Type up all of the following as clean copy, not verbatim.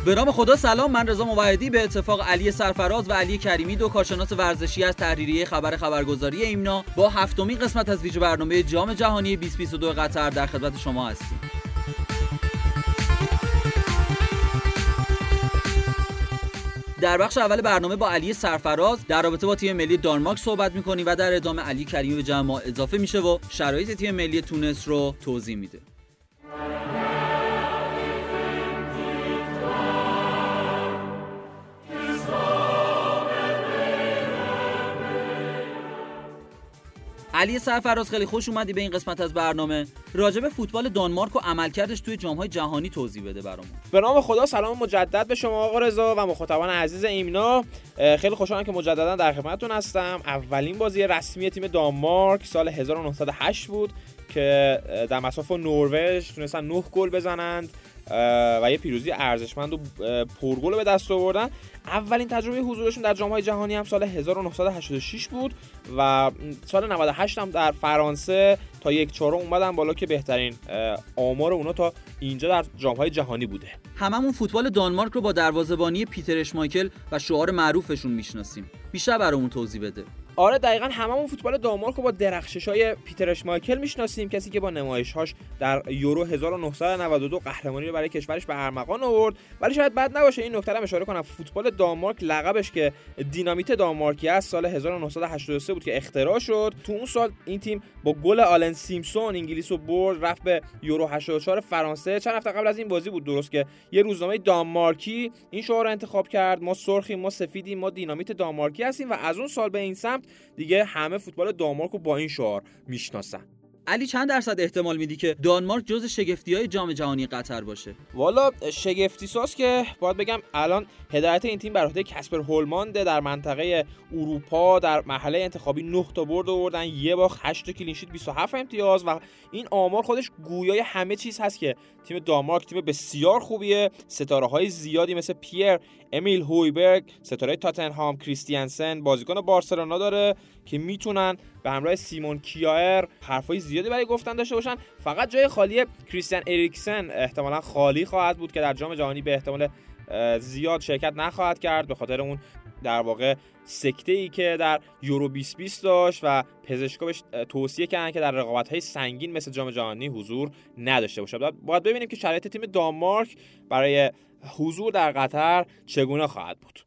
به نام خدا سلام، من رضا موحدی به اتفاق علی سرفراز و علی کریمی، دو کارشناس ورزشی از تحریریه خبرگزاری ایمنا، با هفتمین قسمت از ویژه برنامه جام جهانی 2022 قطر در خدمت شما هستیم. در بخش اول برنامه با علی سرفراز در رابطه با تیم ملی دانمارک صحبت می‌کنیم و در ادامه علی کریمی به جمع ما اضافه میشه و شرایط تیم ملی تونس رو توضیح میده. علی سرفراز، خیلی خوش اومدی به این قسمت از برنامه. راجع به فوتبال دانمارک و عملکردش توی جام‌های جهانی توضیح بده برامون. به نام خدا سلام مجدد به شما آقا رضا و مخاطبان عزیز ایمنا. خیلی خوشحالم که مجددا در خدمتتون هستم. اولین بازی رسمی تیم دانمارک سال 1908 بود که در مصاف نروژ تونستن 9 گل بزنند و یه پیروزی ارزشمند و پرگل به دست آوردن. اولین تجربه حضورشون در جام‌های جهانی هم سال 1986 بود و سال 98 هم در فرانسه تا 1/4 اومدن بالا که بهترین آمار اونا تا اینجا در جام‌های جهانی بوده. هممون فوتبال دانمارک رو با دروازه‌بانی پیتر اشمایکل و شعار معروفشون میشناسیم. بیشتر برامون توضیح بده. آره دقیقاً، هممون فوتبال دانمارک رو با درخشش‌های پیتر اشمایکل میشناسیم، کسی که با نمایش‌هاش در یورو 1992 قهرمانی رو برای کشورش به ارمغان آورد. ولی شاید بد نباشه این نکته رو اشاره کنم، فوتبال دانمارک لقبش که دینامیت دانمارکی است سال 1983 بود که اختراع شد. تو اون سال این تیم با گل آلن سیمپسون انگلیس رو برد، رفت به یورو 84 فرانسه. چند هفته قبل از این بازی بود درست که یه روزنامه دانمارکی این شعار رو انتخاب کرد: ما سرخیم، ما سفیدیم، ما دینامیت دانمارکی هستیم. و از اون سال به این سمت دیگه همه فوتبال دانمارک رو با این شعار میشناسن. علی، چند درصد احتمال میدی که دانمارک جز شگفتی‌های جام جهانی قطر باشه؟ والا شگفتی ساز که باید بگم الان هدایت این تیم بر عهده کاسپر هولمانده. در منطقه اروپا در مرحله انتخابی 9 تا برد آوردن، 1 باخت، 8 تا کلین شیت، 27 امتیاز و این آمار خودش گویای همه چیز هست که تیم دانمارک تیم بسیار خوبیه. ستاره‌های زیادی مثل پیر امیل هویبرگ، ستاره تاتنهام، کریستیانسن، بازیکن بارسلونا داره که میتونن به همراه سیمون کیایر حرفای زیادی برای گفتن داشته باشن. فقط جای خالی کریستیان اریکسن احتمالاً خالی خواهد بود که در جام جهانی به احتمال زیاد شرکت نخواهد کرد به خاطر اون در واقع سکته‌ای که در یورو 2020 داشت و پزشکا بهش توصیه کردن که در رقابت‌های سنگین مثل جام جهانی حضور نداشته باشه. باید ببینیم که شرایط تیم دانمارک برای حضور در قطر چگونه خواهد بود.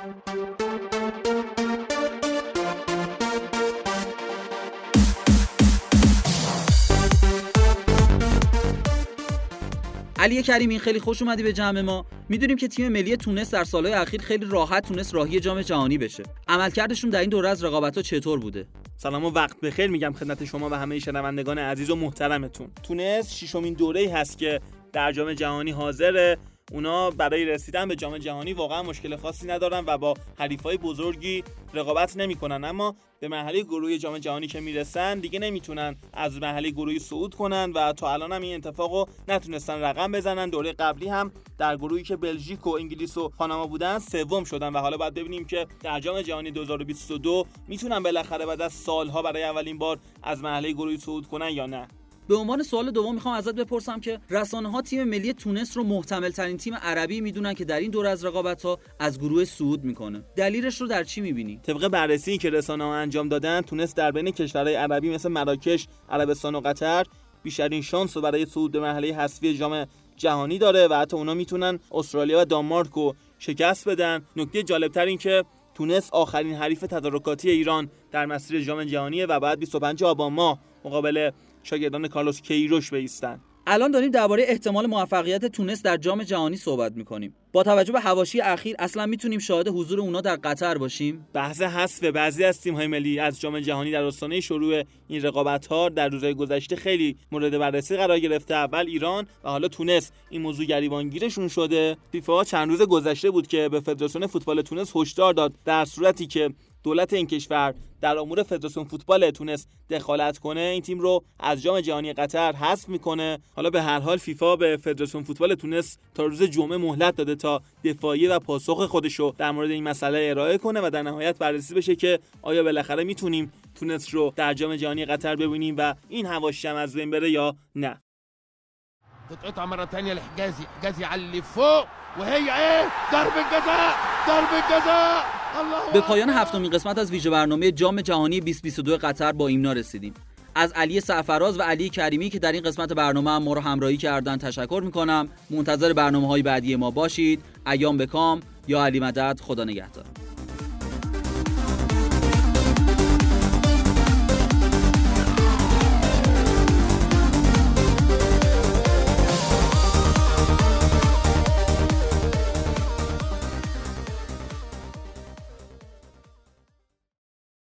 علی کریمی، خیلی خوش اومدی به جمع ما. میدونیم که تیم ملی تونس در سالهای اخیر خیلی راحت تونست راهی جام جهانی بشه. عملکردشون در این دوره از رقابت‌ها چطور بوده؟ سلام و وقت بخیر میگم خدمت شما و همه شنوندگان عزیز و محترمتون. تونس ششمین دوره‌ای هست که در جام جهانی حاضره. اونا برای رسیدن به جام جهانی واقعا مشکل خاصی ندارن و با حریفای بزرگی رقابت نمی‌کنن، اما به مرحله گروهی جام جهانی که میرسن دیگه نمیتونن از مرحله گروهی صعود کنن و تا الان هم این اتفاقو نتونستن رقم بزنن. دوره قبلی هم در گروهی که بلژیک و انگلیس و پاناما بودن سوم شدن و حالا باید ببینیم که در جام جهانی 2022 میتونن بالاخره بعد از سالها برای اولین بار از مرحله گروهی صعود کنن یا نه. به عنوان سوال دوم میخوام ازت بپرسم که رسانه‌ها تیم ملی تونس رو محتمل ترین تیم عربی میدونن که در این دوره از رقابت‌ها از گروه صعود میکنه. دلیلش رو در چی میبینی؟ طبق بررسی که رسانه‌ها انجام دادن، تونس در بین کشورهای عربی مثل مراکش، عربستان و قطر بیشترین شانس رو برای صعود به مرحله حذفی جام جهانی داره و حتی اونا میتونن استرالیا و دانمارک رو شکست بدن. نکته جالب‌تر این که تونس آخرین حریف تدارکاتی ایران در مسیر جام جهانیه و بعد 25 آبان ماه مقابل شاگردان کارلوس کیروش بایستن. الان داریم درباره احتمال موفقیت تونس در جام جهانی صحبت می‌کنیم. با توجه به حواشی اخیر اصلا میتونیم شاهد حضور اونا در قطر باشیم؟ بحث حذف بعضی از تیم‌های ملی از جام جهانی در آستانه شروع این رقابت‌ها در روزهای گذشته خیلی مورد بررسی قرار گرفته. اول ایران و حالا تونس این موضوع گریبانگیرشون شده. فیفا چند روز گذشته بود که به فدراسیون فوتبال تونس هشدار داد در صورتی که دولت این کشور در امور فدراسیون فوتبال تونس دخالت کنه این تیم رو از جام جهانی قطر حذف میکنه. حالا به هر حال فیفا به فدراسیون فوتبال تونس تا روز جمعه مهلت داده تا دفاعیه و پاسخ خودش رو در مورد این مسئله ارائه کنه و در نهایت بررسی بشه که آیا بالاخره میتونیم تونس رو در جام جهانی قطر ببینیم و این حواشی هم از بین بره یا نه. تتقطع مرة ثانية لحجازي، حجازي على اللي فوق وهي ضربة جزاء. به پایان هفتمین قسمت از ویژه برنامه جام جهانی 2022 قطر با ایمنا رسیدیم. از علی سرفراز و علی کریمی که در این قسمت برنامه ما رو همراهی کردن تشکر میکنم. منتظر برنامه‌های بعدی ما باشید. ایام بکام. یا علی مدد. خدا نگهدار.